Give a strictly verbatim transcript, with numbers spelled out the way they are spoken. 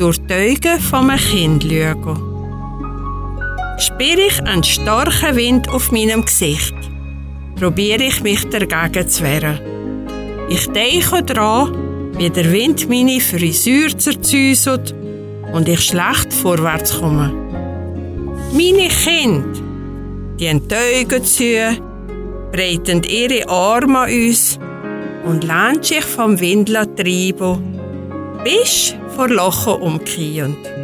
durch die Augen von einem Kind schaue. Spüre ich einen starken Wind auf meinem Gesicht, probiere ich mich dagegen zu wehren. Ich denke daran, wie der Wind meine Frisur zerzäuselt und ich schlecht vorwärts komme. Meine Kinder, die haben die Augen zu, breiten ihre Arme an uns und lassen sich vom Wind treiben, bis vor Lachen umkehren.